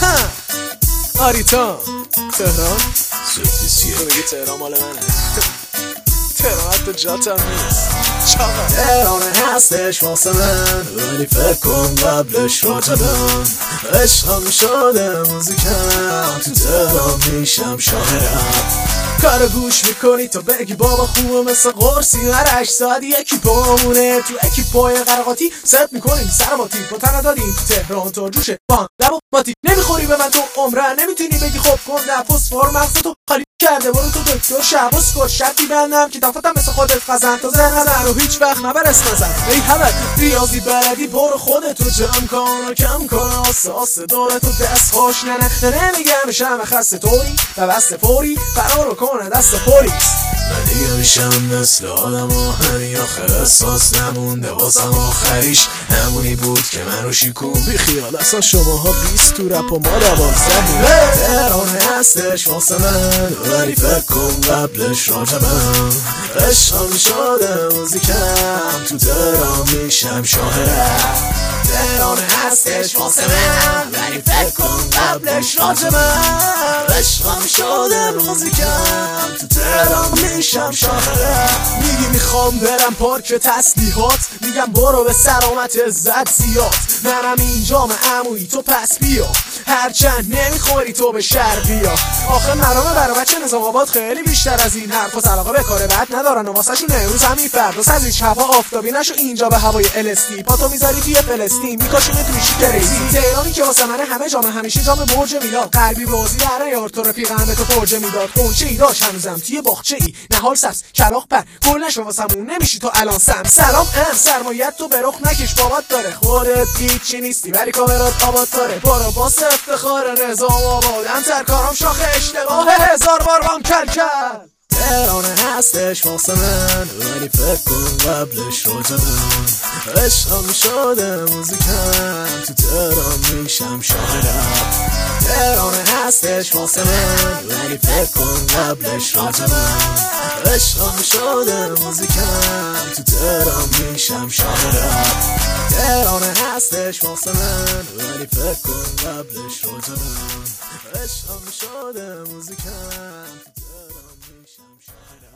آریتا تهران سوفیسیه تو میگی تهران مال منه تهران حتی جاتم نیست چاقا تهرانه هستش واسه من، ولی فکر کن قبلش رو جدم عشقم شده موزیکم، تو تهران میشم شاهرم. کارو گوش میکنی تا بگی بابا خوبه مثل قرصی، هر 8 ساعت یکی پامونه تو اکیپای قرقاتی ست میکنیم سرماتی با تنه دادیم تو تهران تا جوشه با لب ماتی. نمیخوری به من تو عمرن، نمیتونی بگی خب کن نفس فور مغز تو خالی کرده برو تو دکتر شباس کن شرطی بندم که تافتم مثل خودت خزن تو زن نزن و هیچ وقت نبر اسم نزن. ای حبت ریاضی بلدی برو خودتو جمع کن و کم کن آسه داره تو دست خوش نمیگم شم خسته توری و بست فوری فرارو کنه دست پولیس. من دیگه میشم مثل آدم آهنی، آخر احساس نمونده واسم آخریش همونی بود که من رو شیکون. بی خیال اصلا شماها 20 تو رپ و ما 12. تهرانه هستش واسه من، ولی فکر کن قبلش راجبم عشقم شده موزیکم، تو تهران میشم شاهرم. تهرانه هستش واسه من، ولی فکر کن قبلش راجبم عشقم شده موزیکم، تو تهران میشم شاهرم. میگی میخوام برم پارک تسلیحات، میگم برو به سلامت عزت زیاد. منم اینجام عمویی تو پس بیا، هرچند نمیخوری تو به شهر بیا. آخه مرامه برای بچه نظام آباد خیلی بیشتر از این حرفاست. علاقه به کار بد ندارن و واسه شون امروز همین فرداست. از هیچ هوا آفتابی نشو اینجا به هوای الستی، پاتو میذاری توی فلسطین میکاشیم تویشی کریزی. تهرانی که واسه من همه جام همیشه جام برج میلاد، غربی بازی در یار تو رفیقم به تو فرجه میداد. قنچه ای داشت هنوزم توی باغچه ای، نهال سبز کلاغ پر گل نشو واسمون نمیشی تو الان سلام سرمایت تو به رخ نکش بابات داره، خودت هیچی نیستی ولی کامرات آباد داره. برو باس افتخار نظام آباد انتر کارم شاخ اشتباه 1000 بار بام کل کل. تهرانه هستش واسه من، ولی فکر کن قبلش راجبم عشقم شده موزیکم، تو تهران میشم شاهرم. تهرانه هستش واسه من، ولی فکر کن قبلش راجبم عشقم شده موزیکم، تو تهران میشم شاهرم. تهرانه هستش واسه من، ولی فکر کن قبلش راجبم عشقم شده موزیکم، تو تهران میشم شاهرم.